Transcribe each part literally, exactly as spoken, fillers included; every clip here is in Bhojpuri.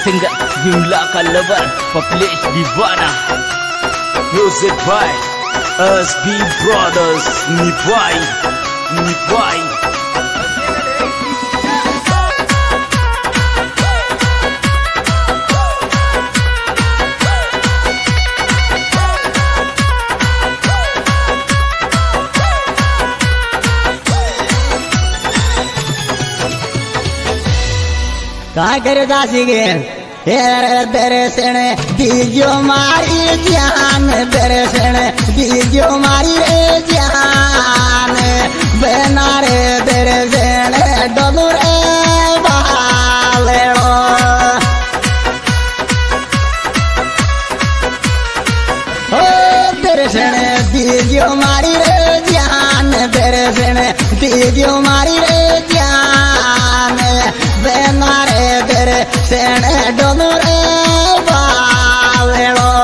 singer Jumlah Kalabar Publish Divana. Music by S B Brothers. Nipai Nipai का कर दासीगे दर्शन दीजो मारी जान दर्शन दीजो मारी रे जान बना रे दर्शन डोलू रे बालेड़ो ओ दर्शन दीजो मारी रे जान दर्शन दीजो मारी रे जान बना रे दर्शन डोलू रे बालेड़ो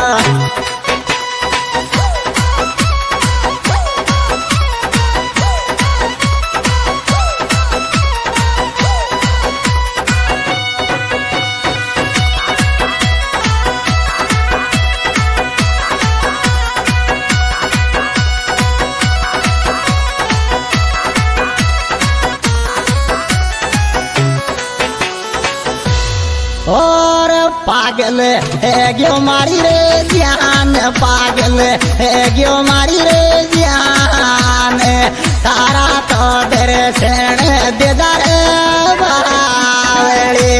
और पागल है क्यों मारी रे जान पागल है क्यों मारी रे जान तारा तो दर्शन दीदार बावड़ी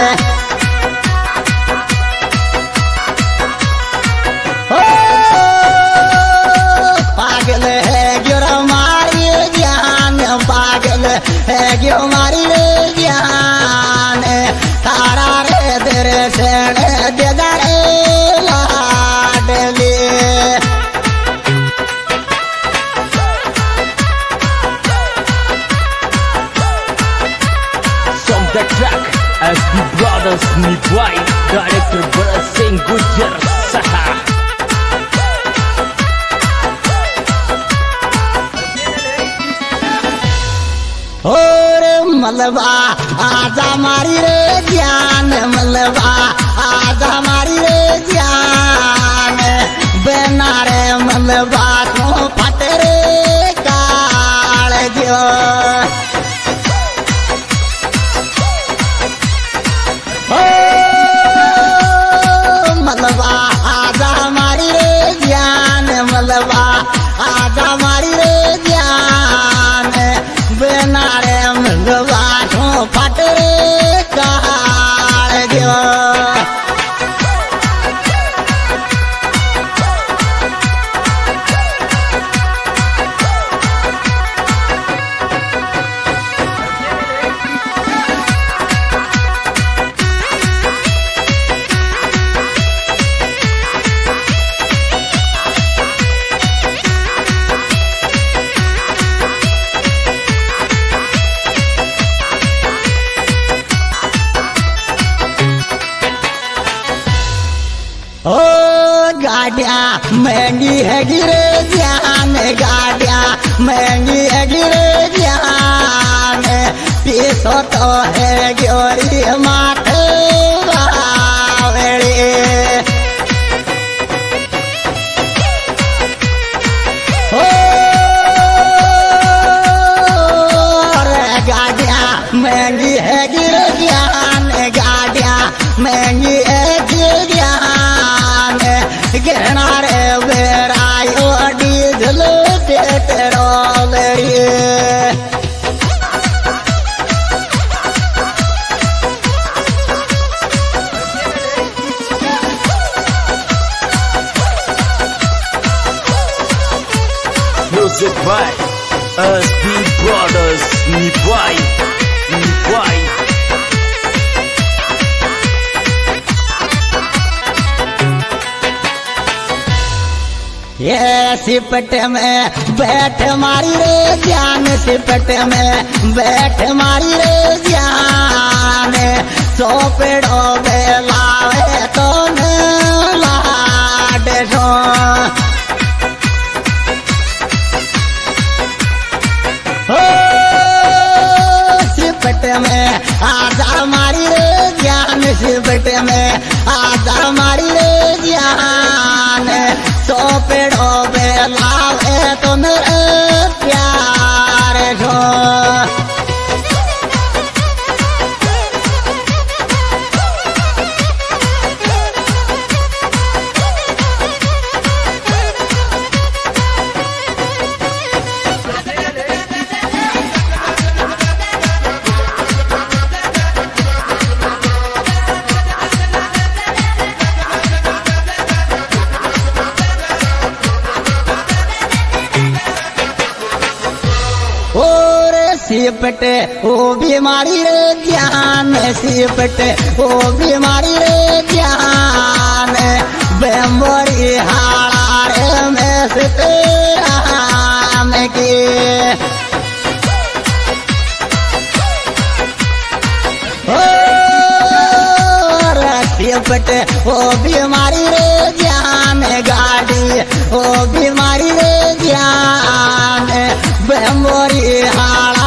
ओ पागल है क्यों मारी जान पागल है क्यों मारी रे जान तारा रे दर्शन दीदार लाडली Song the track S B Brothers. Nipai Director Bharat Singh Gujar Saha. और मलबा आजा मारी रे जान मलबा आजा मारी रे जान बना रे मलबा तो फट रे काल जो ओ मलबा आजा मारी रे जान मलबा आजा मारी रे जान बना रे मलबा तो फट रे काल जो ओ गाड़िया महंगी है गिरे जान गाड़िया महंगी है गिरे जान पीसो तो है गोरी माथे बावड़ी ओ गाड़िया महंगी है गिरे जान गाड़िया महंगी है गिरे गिरना रे बेरायो diesel petrol Music by S B Brothers. Nipai Nipai ये सिपट में बैठ मारी रे जान सिपट में बैठ मारी रे जान सो पेड़ो बेलावे तो न लाड सो ओ सिपट में आजा मारी रे जान सिपट में आजा मारी रे जान सो पेड़ो पे लावे तो मेरे प्यार को सिपटे ओ बीमारी रे जान सिपटे ओ बीमारी रे जान बेमोरी हाड़ा रे में से राम के ओ सिपटे ओ बीमारी रे जान गाड़ी ओ बीमारी रे जान बेमोरी हाड़ा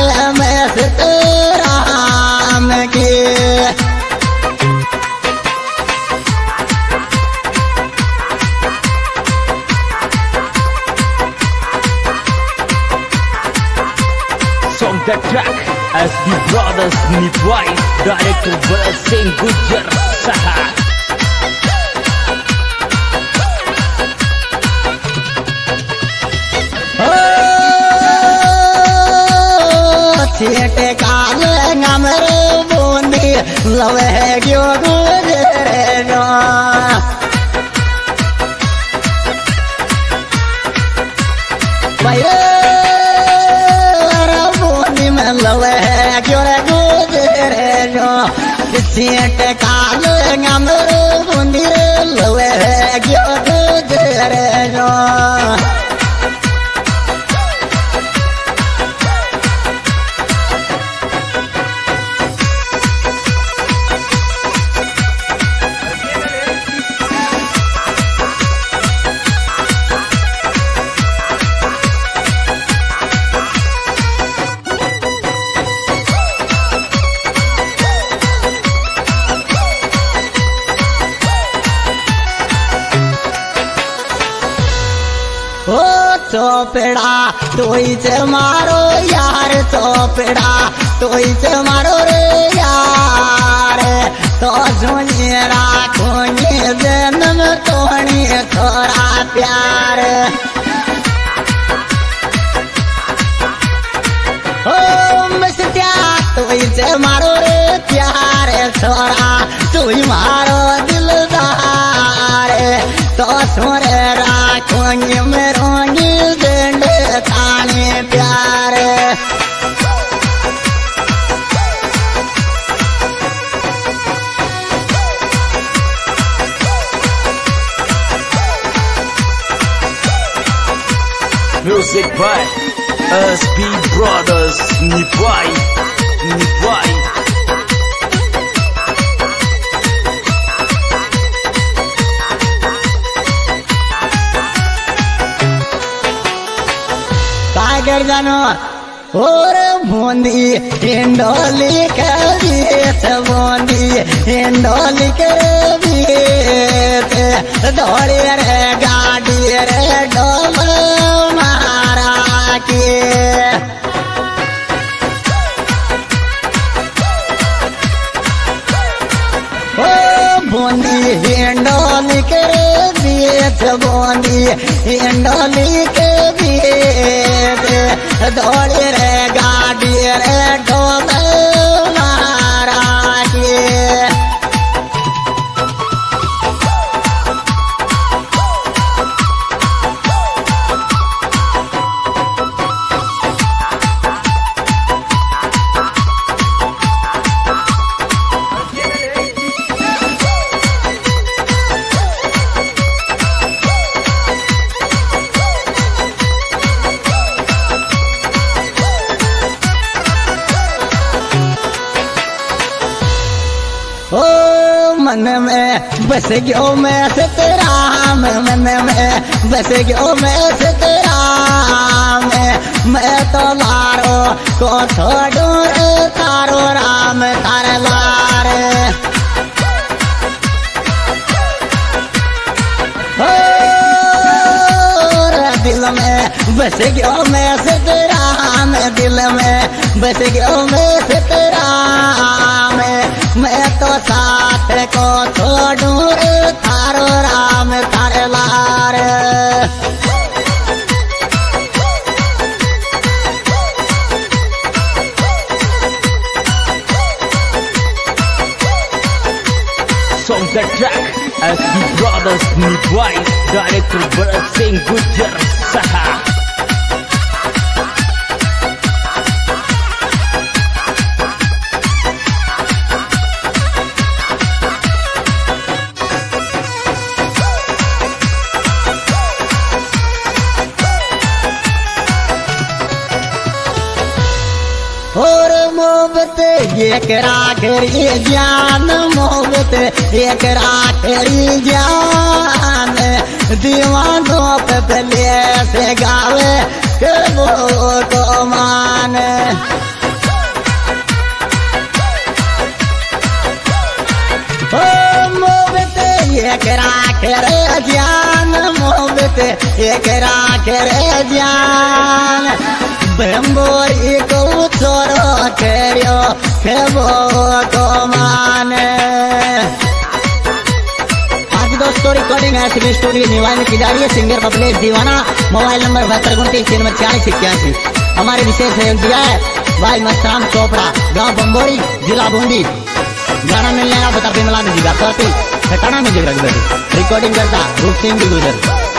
राम के Song the track as the brothers Nibwai, director Bharat Singh Gujjar Saha. छेटे काल नमरे बोंदी लवे क्यों गुजरे नो भैया बोंदी में लवे क्यों गुजरे नो छेटे काल नमरे बोंदी लवे क्यों गुजरे नो ओ चोपड़ा तोई से मारो यार चोपड़ा तोई से मारो रे यार तो सुनिए राखोनी जन्म तोनी थोड़ा प्यार ओ मस्तिया तोई से मारो रे प्यार छोरा तोई मारो दिलदार तो सोरे राखोनी में रोनी दंड थाने प्यार Music by S B Brothers Nibwai, Nibwai. सागर जानो और बूंदी इंडोली के बीच बूंदी इंडोली के बीच दौड़ी रे गाड़ी रे डोल मारा के ओ बूंदी इंडोली के बीच बूंदी इंडोली के बीच दौड़ी रे गाड़ी रे डोल मारा के ओ मन में बस गयो मैं सतराम मन में बस गयो मैं सतराम मैं तो लारो को छोड़ू तारो राम तार लार बस गयो मैं से तेरा में दिल में बस गयो मैं से तेरा में मैं तो साथ को छोड़ू रे थारो राम थारे लार Song that track as the brothers need wife, director Bharat Singh Gujjar Saha. और मोहब्बत एक राखरी जान मोहब्बत एक राखरी जान दीवानों पे पले से गावे के वो तो मान ओ मोहब्बत एक राखरी जान मोहब्बत एक राखरी जान बम्बोरी को छोड़ो तेरियो के वो तो माने। आज दोस्तों रिकॉर्डिंग है सिविल स्टूडियो निवाई में की जा रही है। सिंगर बबलेश दीवाना, मोबाइल नंबर बहत्तर उनतीस तीन में छियालीस इक्यासी। हमारे विशेष सहयोग दिया है भाई मस्तराम चोपड़ा, गांव बम्बोरी, जिला बूंदी। गाना मिलने का बता बिमला में जीवा करती ठिकाना में जीवा रिकॉर्डिंग करता रूप सिंह गुजर।